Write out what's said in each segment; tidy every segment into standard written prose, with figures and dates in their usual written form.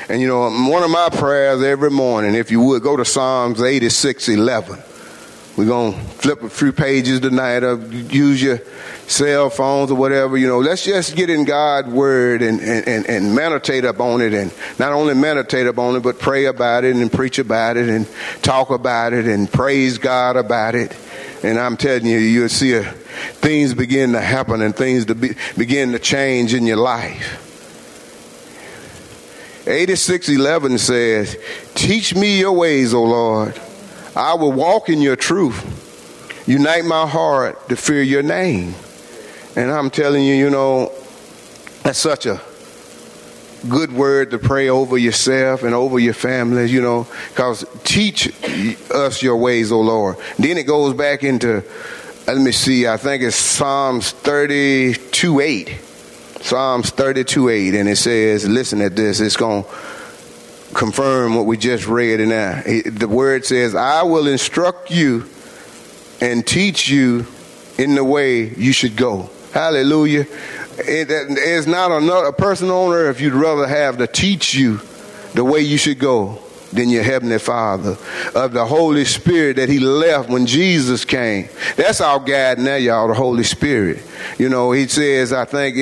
And, one of my prayers every morning, if you would, go to Psalms 86:11. We're going to flip a few pages tonight, or use your cell phones or whatever. Let's just get in God's word and meditate upon it. And not only meditate upon it, but pray about it and preach about it and talk about it and praise God about it. And I'm telling you, you'll see things begin to happen and things begin to change in your life. 86:11 says, teach me your ways, O Lord. I will walk in your truth. Unite my heart to fear your name. And I'm telling you, that's such a good word to pray over yourself and over your family, because teach us your ways, O Lord. Then it goes back into, let me see, I think it's Psalms 32:8. Psalms 32:8, and it says, listen at this, it's going to confirm what we just read in there. The word says, I will instruct you and teach you in the way you should go. Hallelujah. There's not a person on earth you'd rather have to teach you the way you should go than your Heavenly Father, of the Holy Spirit that He left when Jesus came. That's our guide now, y'all, the Holy Spirit. He says, I think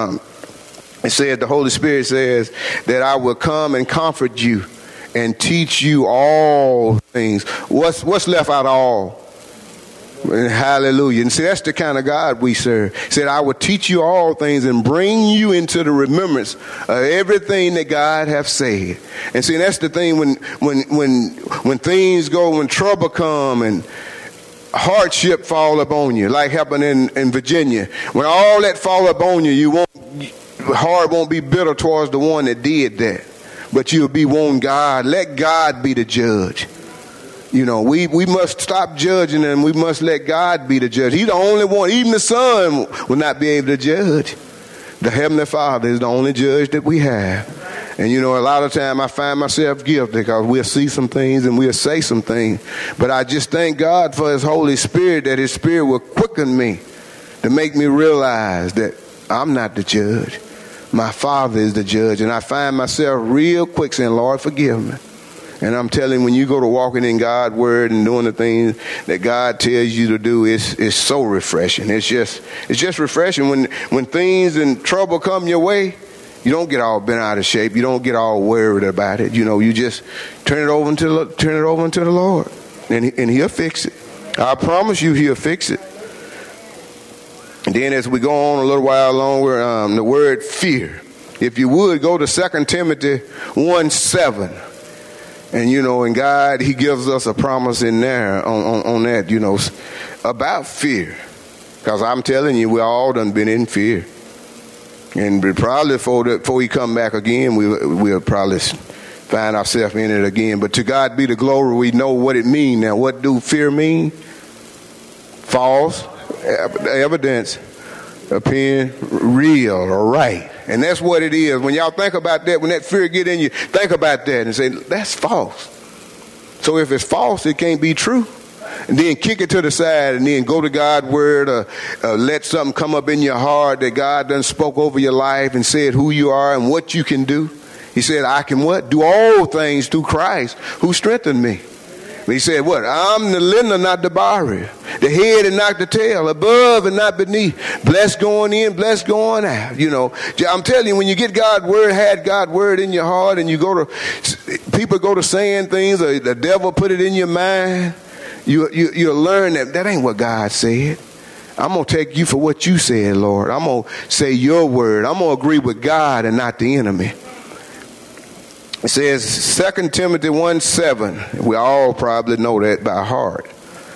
it said, the Holy Spirit says that I will come and comfort you and teach you all things. What's left out of all? Hallelujah. And see, that's the kind of God we serve. He said, I will teach you all things and bring you into the remembrance of everything that God have said. And see, that's the thing when things go, when trouble come and hardship fall upon you, like happened in Virginia. When all that fall upon you, your heart won't be bitter towards the one that did that, but you'll be wanting God. Let God be the judge. We must stop judging, and we must let God be the judge. He's the only one. Even the Son will not be able to judge. The Heavenly Father is the only judge that we have. And a lot of time I find myself guilty, because we'll see some things and we'll say some things. But I just thank God for His Holy Spirit, that His Spirit will quicken me to make me realize that I'm not the judge. My Father is the judge. And I find myself real quick saying, Lord, forgive me. And I'm telling you, when you go to walking in God's word and doing the things that God tells you to do, it's so refreshing. It's just refreshing. When things and trouble come your way, you don't get all bent out of shape. You don't get all worried about it. You just turn it over into the Lord, and He'll fix it. I promise you, He'll fix it. And then as we go on a little while longer, the word fear. If you would, go to 2 Timothy 1:7. And, and God, He gives us a promise in there on that, about fear. Because I'm telling you, we all done been in fear. And probably before He come back again, we'll probably find ourselves in it again. But to God be the glory, we know what it means. Now, what do fear mean? False evidence appearing real or right. And that's what it is. When y'all think about that, when that fear get in you, think about that and say, that's false. So if it's false, it can't be true. And then kick it to the side and then go to God's word, or let something come up in your heart that God done spoke over your life and said who you are and what you can do. He said, I can what? Do all things through Christ who strengthened me. He said, what? I'm the lender, not the borrower. The head and not the tail. Above and not beneath. Blessed going in, blessed going out. I'm telling you, when you get God's word, had God's word in your heart, and people go to saying things, or the devil put it in your mind, you'll learn that ain't what God said. I'm going to take you for what you said, Lord. I'm going to say your word. I'm going to agree with God and not the enemy. It says 2 Timothy 1:7. We all probably know that by heart.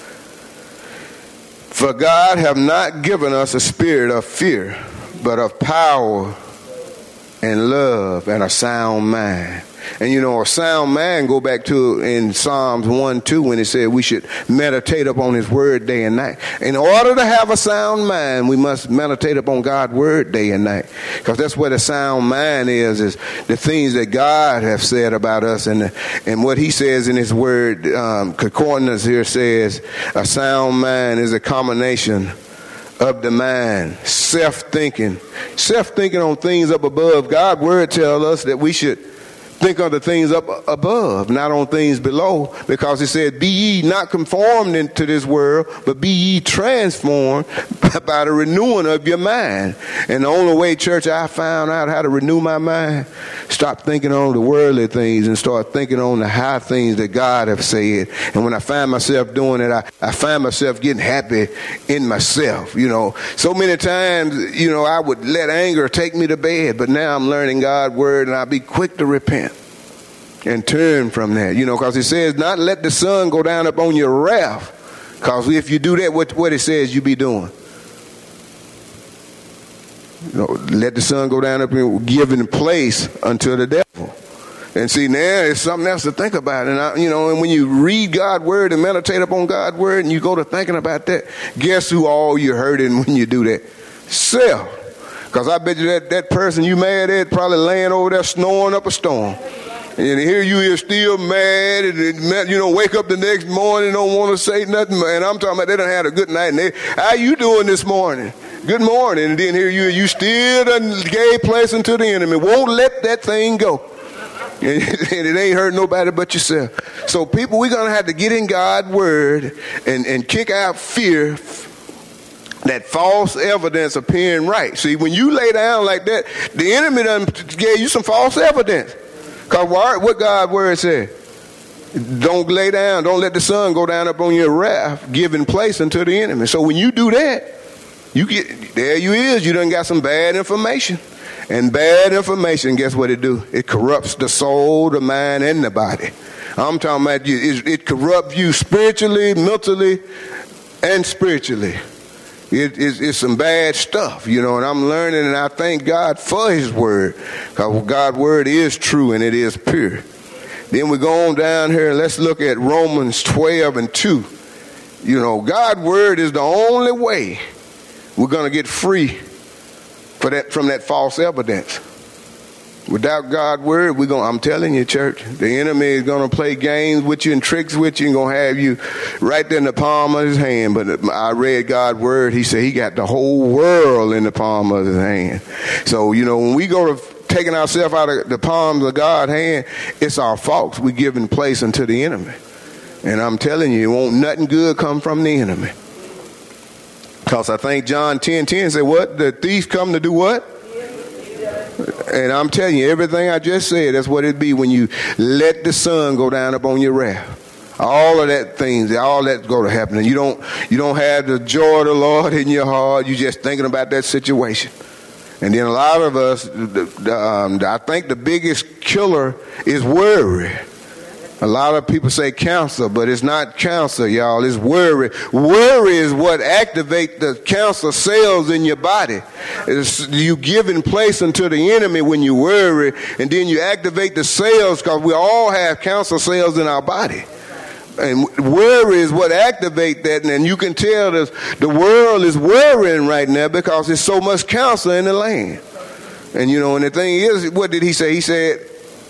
For God have not given us a spirit of fear, but of power and love and a sound mind. And a sound mind, go back to in Psalms 1:2 when it said we should meditate upon His word day and night. In order to have a sound mind, we must meditate upon God's word day and night. Because that's what a sound mind is the things that God has said about us. And what He says in His word, Concordance here says, a sound mind is a combination of the mind, self-thinking on things up above. God's word tells us that we should think of the things up above, not on things below, because it said, be ye not conformed into this world, but be ye transformed by the renewing of your mind. And the only way, church, I found out how to renew my mind, stop thinking on the worldly things and start thinking on the high things that God have said. And when I find myself doing it, I find myself getting happy in myself. You know, so many times, you know, I would let anger take me to bed, but now I'm learning God's word, and I'll be quick to repent and turn from that, you know, because it says not let the sun go down upon your wrath, because if you do that, what it says you be doing, you know, let the sun go down up and giving place unto the devil. And see, now it's something else to think about. And you know, and when you read God's word and meditate upon God's word, and you go to thinking about that, guess who all you're hurting when you do that? Self. Because I bet you that person you mad at probably laying over there snoring up a storm. And here you is still mad, and you know, wake up the next morning, don't want to say nothing. And I'm talking about they done had a good night. And how you doing this morning? Good morning. And then here you still done gave place unto the enemy. Won't let that thing go. And it ain't hurt nobody but yourself. So people, we're going to have to get in God's word and kick out fear, that false evidence appearing right. See, when you lay down like that, the enemy done gave you some false evidence. Because what God's word said, don't lay down, don't let the sun go down up on your wrath, giving place unto the enemy. So when you do that, you done got some bad information. And bad information, guess what it do? It corrupts the soul, the mind, and the body. I'm talking about it corrupts you spiritually, mentally, and spiritually. It's some bad stuff, you know, and I'm learning, and I thank God for his word, because God's word is true and it is pure. Then we go on down here, and let's look at Romans 12:2. You know, God's word is the only way we're going to get free from that false evidence. Without God's word, I'm telling you, church, the enemy is going to play games with you and tricks with you and going to have you right there in the palm of his hand. But I read God's word. He said he got the whole world in the palm of his hand. So, you know, when we go to taking ourselves out of the palms of God's hand, it's our faults. We're giving place unto the enemy. And I'm telling you, it won't nothing good come from the enemy. Because I think John 10:10 said, what? The thief come to do what? And I'm telling you, everything I just said, that's what it be when you let the sun go down upon your wrath. All of that things, all that's going to happen. And you don't have the joy of the Lord in your heart. You're just thinking about that situation. And then a lot of us, I think the biggest killer is worry. A lot of people say cancer, but it's not cancer, y'all. It's worry. Worry is what activates the cancer cells in your body. It's you giving place unto the enemy when you worry, and then you activate the cells, because we all have cancer cells in our body. And worry is what activates that, and you can tell the world is worrying right now because there's so much cancer in the land. And you know, and the thing is, what did he say? He said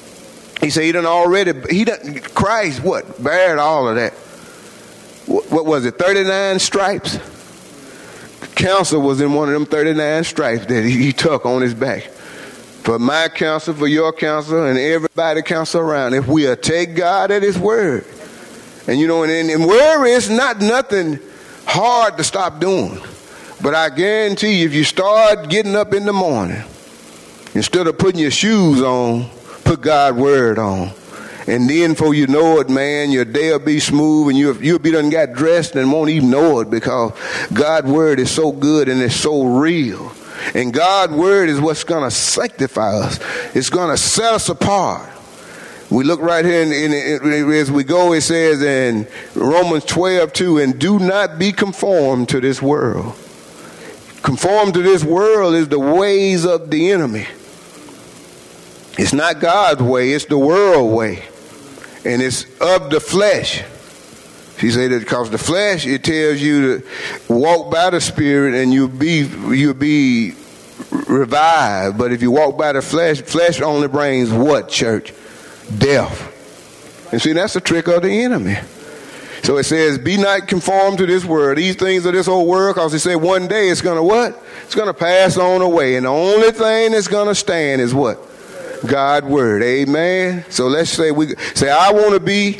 Christ, what, bared all of that. What was it, 39 stripes? Cancer was in one of them 39 stripes that he took on his back. For my cancer, for your cancer, and everybody's cancer around. If we'll take God at his word. And you know, and worry is not nothing hard to stop doing. But I guarantee you, if you start getting up in the morning, instead of putting your shoes on, put God's word on. And then before you know it, man, your day will be smooth, and you'll be done got dressed and won't even know it, because God's word is so good and it's so real. And God's word is what's going to sanctify us. It's going to set us apart. We look right here, as we go, it says in Romans 12:2, and do not be conformed to this world. Conformed to this world is the ways of the enemy. It's not God's way, it's the world way. And it's of the flesh. She said that because the flesh, it tells you to walk by the Spirit and you'll be revived. But if you walk by the flesh only brings what, church? Death. And see, that's the trick of the enemy. So it says, be not conformed to this world. These things of this whole world, because it said one day it's going to what? It's going to pass on away. And the only thing that's going to stand is what? God's word. Amen. So let's say I want to be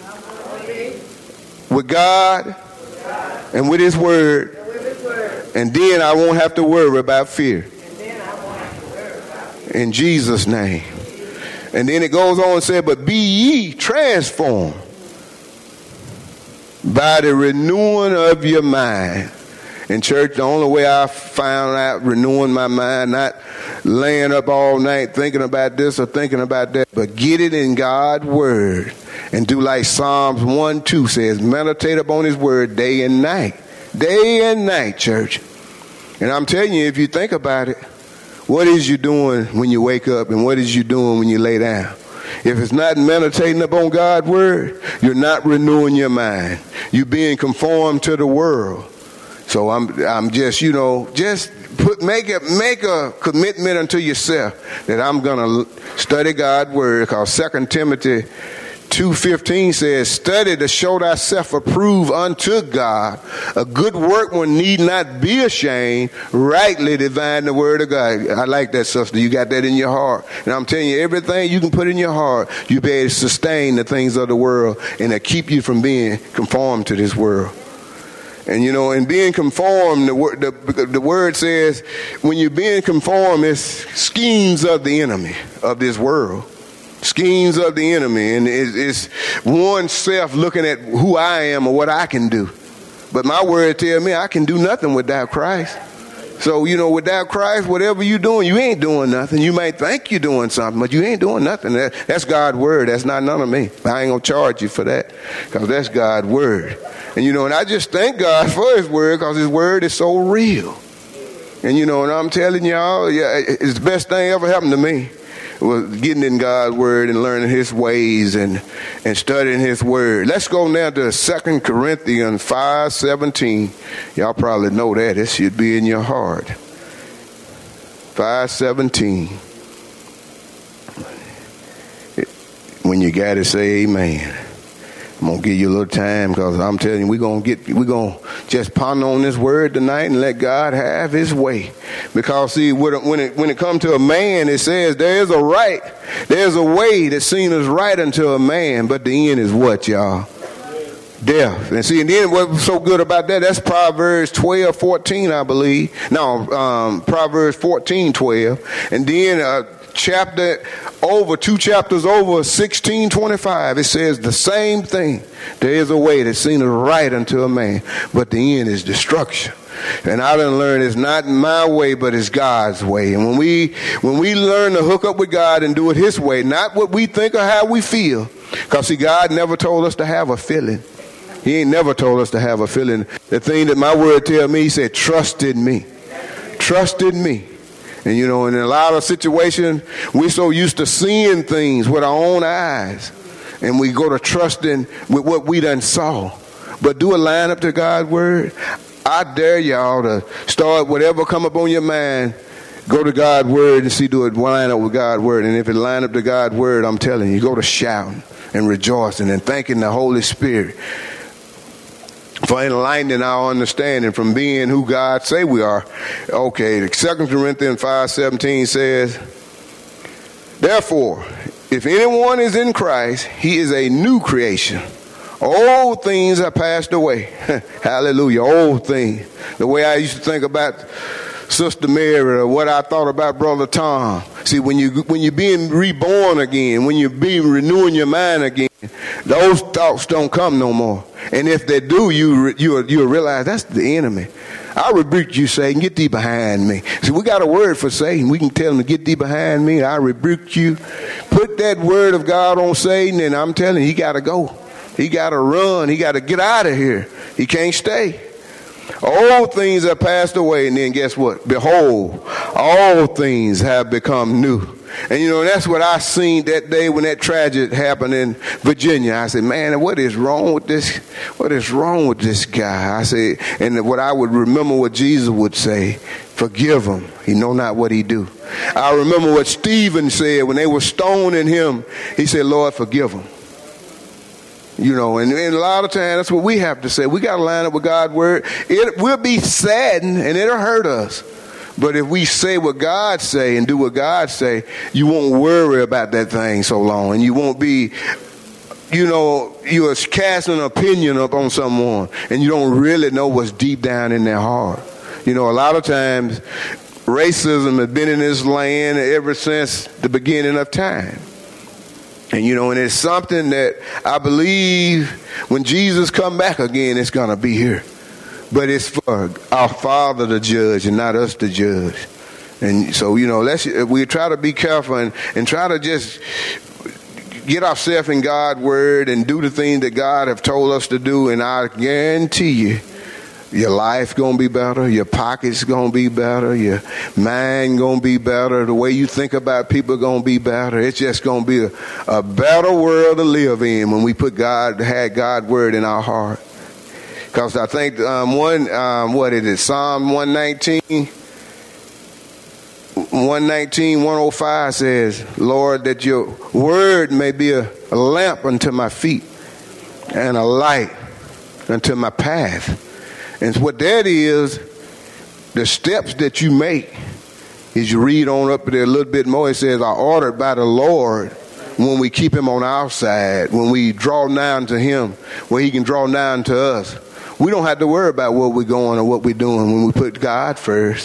with God and with his word. And then I won't have to worry about fear. In Jesus' name. And then it goes on and says, but be ye transformed by the renewing of your mind. In church, the only way I found out renewing my mind, not laying up all night thinking about this or thinking about that, but get it in God's word and do like Psalms 1:2 says, meditate upon his word day and night. Day and night, church. And I'm telling you, if you think about it, what is you doing when you wake up and what is you doing when you lay down? If it's not meditating upon God's word, you're not renewing your mind. You're being conformed to the world. So I'm just, make a commitment unto yourself that I'm going to study God's word, because 2 Timothy 2:15 says, study to show thyself approved unto God. A good workman need not be ashamed, rightly divine the word of God. I like that, sister. You got that in your heart. And I'm telling you, everything you can put in your heart, you'll be able to sustain the things of the world, and it keep you from being conformed to this world. And in being conformed, the word says, when you're being conformed, it's schemes of the enemy of this world. Schemes of the enemy. And it's oneself looking at who I am or what I can do. But my word tells me I can do nothing without Christ. So, without Christ, whatever you're doing, you ain't doing nothing. You may think you're doing something, but you ain't doing nothing. That's God's word. That's not none of me. I ain't going to charge you for that, because that's God's word. And, and I just thank God for his word, because his word is so real. And, and I'm telling y'all, it's the best thing ever happened to me, was getting in God's word and learning his ways and studying his word. Let's go now to 2 Corinthians 5:17. Y'all probably know that. It should be in your heart. 5:17. When you got it, say amen. I'm going to give you a little time, because I'm telling you, we're going to just ponder on this word tonight and let God have his way. Because see, when it comes to a man, it says there's a way that seems right unto a man, but the end is what, y'all? Death. And see, and then what's so good about that, that's Proverbs 12:14, I believe. No, Proverbs 14:12. And then two chapters over, 16:25, it says the same thing. There is a way that seems right unto a man, but the end is destruction. And I done learned it's not my way, but it's God's way. And when we learn to hook up with God and do it his way, not what we think or how we feel, because see, God never told us to have a feeling. He ain't never told us to have a feeling. The thing that my word tell me, he said, trust in me. Trust in me. And in a lot of situations, we're so used to seeing things with our own eyes, and we go to trusting with what we done saw. But do it line up to God's word? I dare y'all to start whatever come up on your mind, go to God's word and see, do it line up with God's word. And if it line up to God's word, I'm telling you, go to shouting and rejoicing and thanking the Holy Spirit for enlightening our understanding from being who God say we are. Okay, 2 Corinthians 5:17 says, therefore, if anyone is in Christ, he is a new creation. Old things are passed away. Hallelujah, old things. The way I used to think about Sister Mary, or what I thought about Brother Tom. See, when you're being reborn again, when you're being renewing your mind again, those thoughts don't come no more. And if they do, you'll realize that's the enemy. I rebuke you, Satan. Get thee behind me. See, we got a word for Satan. We can tell him to get thee behind me. I rebuke you. Put that word of God on Satan, and I'm telling you, he got to go. He got to run. He got to get out of here. He can't stay. All things have passed away, and then guess what? Behold, all things have become new. And that's what I seen that day when that tragedy happened in Virginia. I said, man, what is wrong with this? What is wrong with this guy? I said, and what I would remember what Jesus would say, forgive him. He know not what he do. I remember what Stephen said when they were stoning him. He said, Lord, forgive him. And a lot of times that's what we have to say. We got to line up with God's word. We'll be saddened and it'll hurt us. But if we say what God say and do what God say, you won't worry about that thing so long, and you won't be, you're casting an opinion up on someone, and you don't really know what's deep down in their heart. A lot of times, racism has been in this land ever since the beginning of time. And and it's something that I believe when Jesus come back again, it's going to be here. But it's for our Father to judge and not us to judge. And so, we try to be careful and try to just get ourselves in God's word and do the things that God have told us to do. And I guarantee you, your life going to be better. Your pockets going to be better. Your mind going to be better. The way you think about people going to be better. It's just going to be a better world to live in when we had God's word in our heart. Because I think Psalm 119, 105 says, Lord, that your word may be a lamp unto my feet and a light unto my path. And what that is, the steps that you make, as you read on up there a little bit more, it says, are ordered by the Lord when we keep him on our side, when we draw nigh to him, where he can draw nigh to us. We don't have to worry about where we're going or what we're doing when we put God first.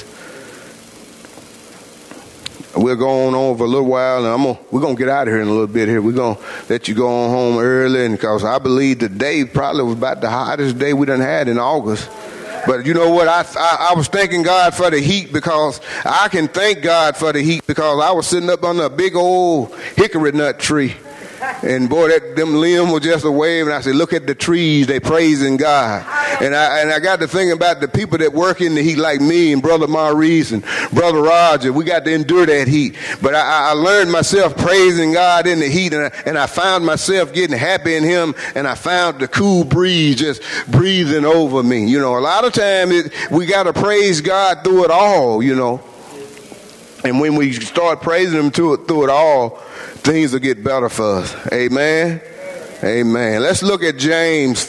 We're going on for a little while, and we're going to get out of here in a little bit here. We're going to let you go on home early, and because I believe today probably was about the hottest day we done had in August. But you know what? I was thanking God for the heat, because I can thank God for the heat because I was sitting up under a big old hickory nut tree. And boy, them limbs were just a wave. And I said, look at the trees, they praising God. And I got to thinking about the people that work in the heat like me and Brother Maurice and Brother Roger. We got to endure that heat. But I learned myself praising God in the heat, and I found myself getting happy in him, and I found the cool breeze just breathing over me. A lot of times we got to praise God through it all, And when we start praising him through it all, things will get better for us. Amen. Amen. Let's look at James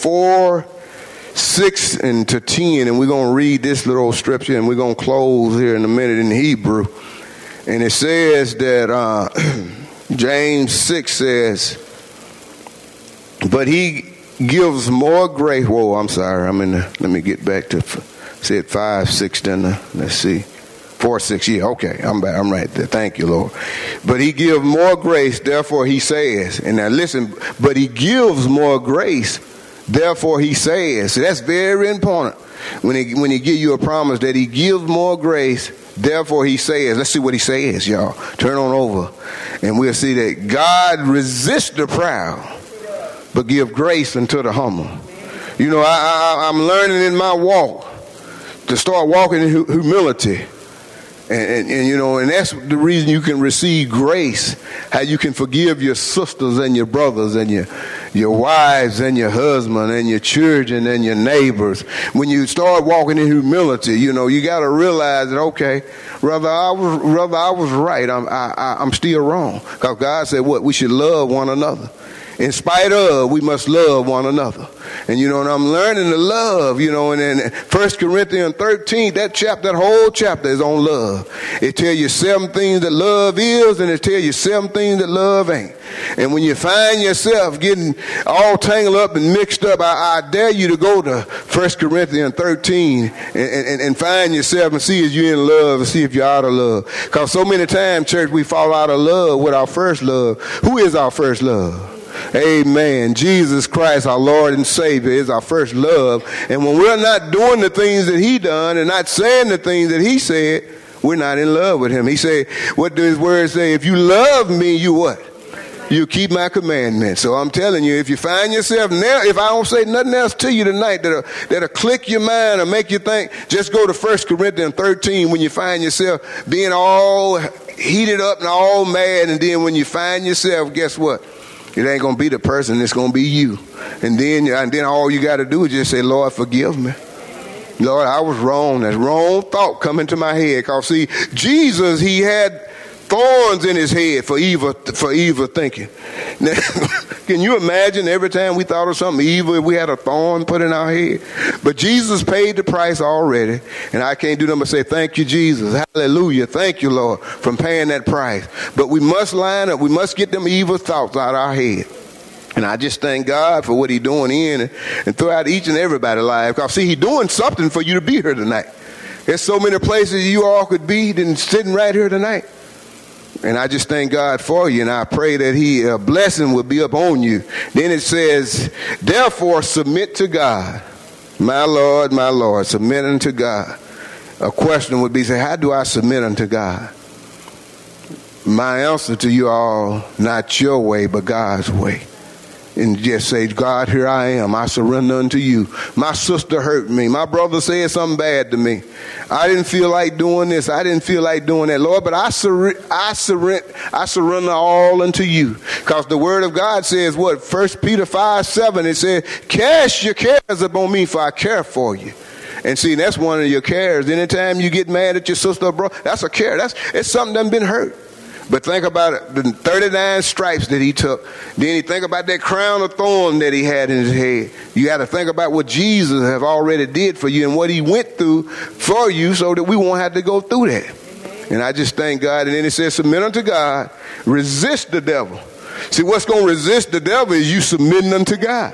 4:6-10, and we're going to read this little scripture, and we're going to close here in a minute in Hebrew. And it says that James 6 says, but he gives more grace. Whoa, I'm sorry. Let me get back to, said 5:6, didn't I? Let's see. 4:6, yeah, okay, I'm right there. Thank you, Lord. But he gives more grace, therefore he says. And now listen, but he gives more grace, therefore he says. So that's very important. When he give you a promise that he gives more grace, therefore he says. Let's see what he says, y'all. Turn on over, and we'll see that God resists the proud, but give grace unto the humble. I'm learning in my walk to start walking in humility. And that's the reason you can receive grace, how you can forgive your sisters and your brothers and your wives and your husband and your children and your neighbors. When you start walking in humility, you got to realize that, okay, brother, I was right. I'm still wrong. Because God said what? We should love one another. In spite of, we must love one another. And I'm learning to love, and in 1 Corinthians 13, that whole chapter is on love. It tells you 7 things that love is, and it tells you 7 things that love ain't. And when you find yourself getting all tangled up and mixed up, I dare you to go to 1 Corinthians 13 and find yourself and see if you're in love and see if you're out of love. Because so many times, church, we fall out of love with our first love. Who is our first love? Amen. Jesus Christ, our Lord and Savior, is our first love. And when we're not doing the things that he done and not saying the things that he said, we're not in love with him. He said, what does his word say? If you love me, you what? You keep my commandments. So I'm telling you, if you find yourself now, if I don't say nothing else to you tonight that'll click your mind or make you think, just go to 1 Corinthians 13 when you find yourself being all heated up and all mad. And then when you find yourself, guess what? It ain't going to be the person, it's going to be you. And then all you got to do is just say, Lord, forgive me. Lord, I was wrong. That wrong thought come into my head. Because see, Jesus, he had thorns in his head for evil thinking. Now, can you imagine every time we thought of something evil, we had a thorn put in our head? But Jesus paid the price already, and I can't do nothing but say, thank you, Jesus. Hallelujah. Thank you, Lord, for paying that price. But we must line up. We must get them evil thoughts out of our head. And I just thank God for what he's doing in and throughout each and everybody's life. Because, see, he's doing something for you to be here tonight. There's so many places you all could be than sitting right here tonight. And I just thank God for you, and I pray that a blessing will be upon you. Then it says, therefore submit to God. My Lord, submit unto God. A question would be, say, how do I submit unto God? My answer to you all, not your way, but God's way. And just say, God, here I am. I surrender unto you. My sister hurt me. My brother said something bad to me. I didn't feel like doing this. I didn't feel like doing that, Lord. But I surrender all unto you. Because the word of God says what? 1 Peter 5:7. It says, cast your cares upon me, for I care for you. And see, that's one of your cares. Anytime you get mad at your sister or brother, that's a care. It's something that's been hurt. But think about it, the 39 stripes that he took. Then you think about that crown of thorns that he had in his head. You got to think about what Jesus have already did for you and what he went through for you so that we won't have to go through that. And I just thank God. And then it says, submit unto God, resist the devil. See, what's going to resist the devil is you submitting unto God.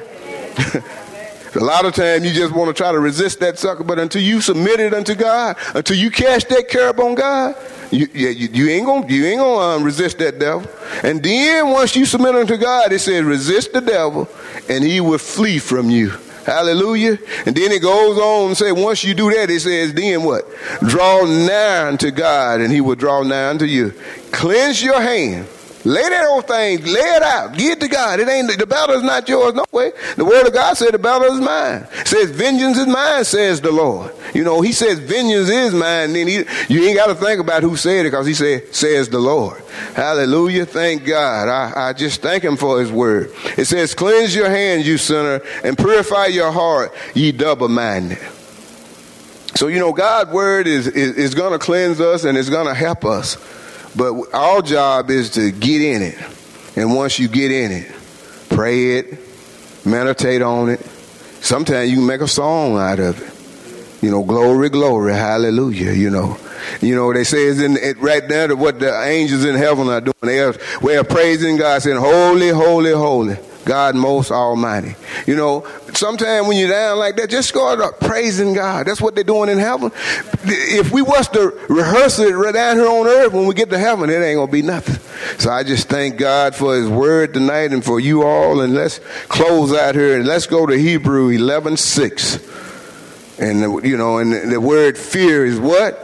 A lot of times you just want to try to resist that sucker, but until you submit it unto God, until you cast that care upon God, you ain't gonna resist that devil. And then once you submit unto God, it says resist the devil, and he will flee from you. Hallelujah. And then it goes on and say, once you do that, it says, then what? Draw nigh unto God, and he will draw nigh unto you. Cleanse your hand. Lay that old thing, lay it out, give it to God. The battle is not yours, no way. The word of God said the battle is mine. It says, vengeance is mine, says the Lord. You know, he says, vengeance is mine. Then you ain't got to think about who said it, because he said, says the Lord. Hallelujah. Thank God. I just thank him for his word. It says, cleanse your hands, you sinner, and purify your heart, ye double-minded. So, you know, God's word is going to cleanse us, and it's going to help us. But our job is to get in it. And once you get in it, pray it, meditate on it. Sometimes you can make a song out of it. You know, glory, glory, hallelujah, you know. You know, they say it's in it right there to what the angels in heaven are doing. We're praising God, saying, holy, holy, holy, God most almighty. You know, sometimes when you're down like that, just go out praising God. That's what they're doing in heaven. If we was to rehearse it right down here on earth, when we get to heaven, it ain't going to be nothing. So I just thank God for his word tonight and for you all. And let's close out here and let's go to Hebrew 11:6. And, you know, and the word fear is what?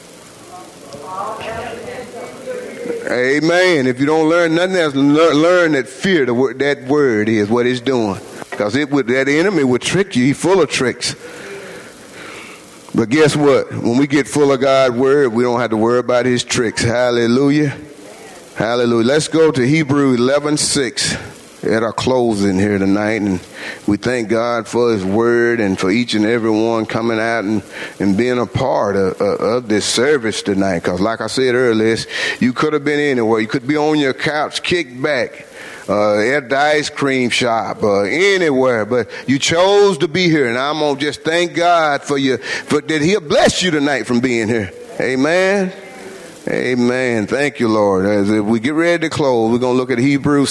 Amen. If you don't learn nothing else, learn that fear, that word is what it's doing. Because that enemy would trick you. He's full of tricks. But guess what? When we get full of God's word, we don't have to worry about his tricks. Hallelujah. Hallelujah. Let's go to Hebrew 11:6 at our closing here tonight. And we thank God for his word and for each and every one coming out and being a part of this service tonight. Because like I said earlier, you could have been anywhere. You could be on your couch, kicked back, at the ice cream shop, anywhere. But you chose to be here. And I'm going to just thank God for that he'll bless you tonight from being here. Amen. Amen. Thank you, Lord. As we get ready to close, we're going to look at Hebrews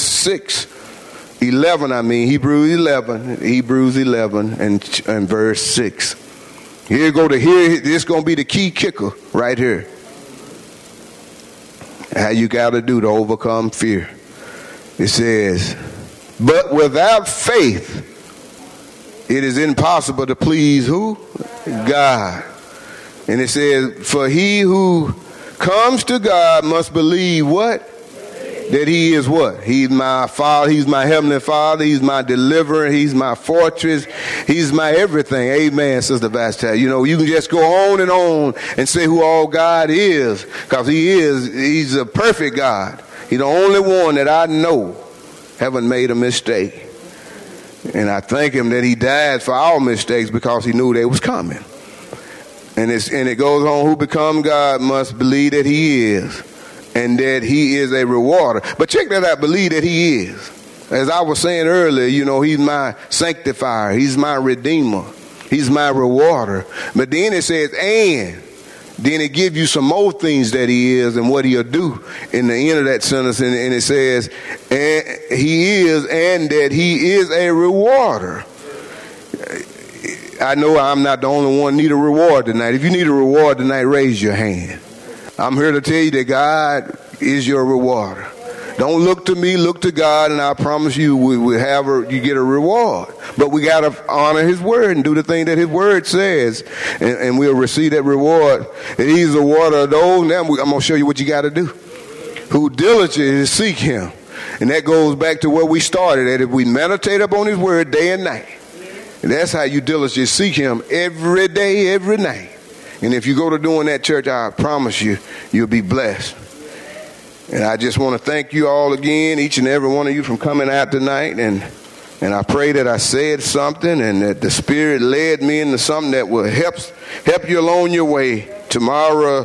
Hebrews 11 and verse 6. This is going to be the key kicker right here. How you got to do to overcome fear. It says, but without faith, it is impossible to please who? God. And it says, for he who comes to God must believe what? That he is what? He's my Father. He's my Heavenly Father. He's my deliverer. He's my fortress. He's my everything. Amen, Sister Vastel. You know, you can just go on and say who all God is, because he's a perfect God. He's the only one that I know haven't made a mistake. And I thank him that he died for our mistakes because he knew they was coming. And it goes on, who become God must believe that he is. and that he is a rewarder. But check that out, believe that he is. As I was saying earlier, he's my sanctifier. He's my redeemer. He's my rewarder. But then it says, and then it gives you some more things that he is and what he'll do in the end of that sentence. And it says, and he is, and that he is a rewarder. I know I'm not the only one need a reward tonight. If you need a reward tonight, raise your hand. I'm here to tell you that God is your rewarder. Don't look to me, look to God, and I promise you you get a reward. But we got to honor his word and do the thing that his word says, and we'll receive that reward. And he's the water of those. Now I'm going to show you what you got to do. Who diligently seek him. And that goes back to where we started, that if we meditate upon his word day and night, and that's how you diligently seek him every day, every night. And if you go to doing that, church, I promise you, you'll be blessed. And I just want to thank you all again, each and every one of you, from coming out tonight. And I pray that I said something and that the Spirit led me into something that will help you along your way tomorrow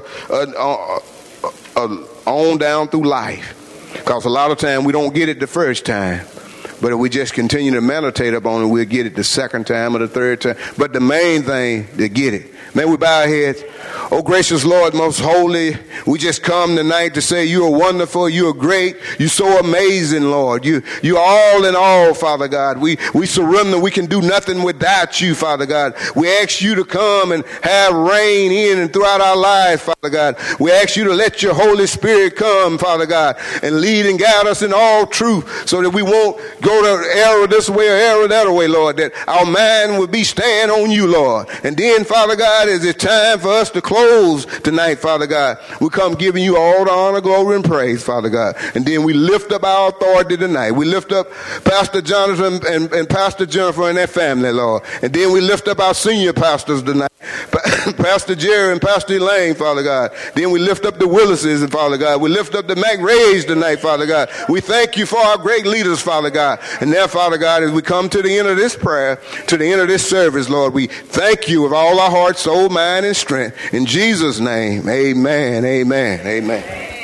on down through life. Because a lot of time we don't get it the first time. But if we just continue to meditate upon it, we'll get it the second time or the third time. But the main thing, to get it. May we bow our heads. Oh, gracious Lord, most holy, we just come tonight to say you are wonderful, you are great, you're so amazing, Lord. You all in all, Father God. We surrender. We can do nothing without you, Father God. We ask you to come and have reign in and throughout our lives, Father God. We ask you to let your Holy Spirit come, Father God, and lead and guide us in all truth so that we won't go to error this way or error that way, Lord, that our mind will be staying on you, Lord. And then, Father God, as it's time for us to close tonight, Father God, we come giving you all the honor, glory, and praise, Father God. And then we lift up our authority tonight. We lift up Pastor Jonathan and Pastor Jennifer and their family, Lord. And then we lift up our senior pastors tonight, Pastor Jerry and Pastor Elaine, Father God. Then we lift up the Willises, and Father God. We lift up the McRays tonight, Father God. We thank you for our great leaders, Father God. And now, Father God, as we come to the end of this prayer, to the end of this service, Lord, we thank you with all our heart, soul, mind, and strength. In Jesus' name, amen, amen, amen.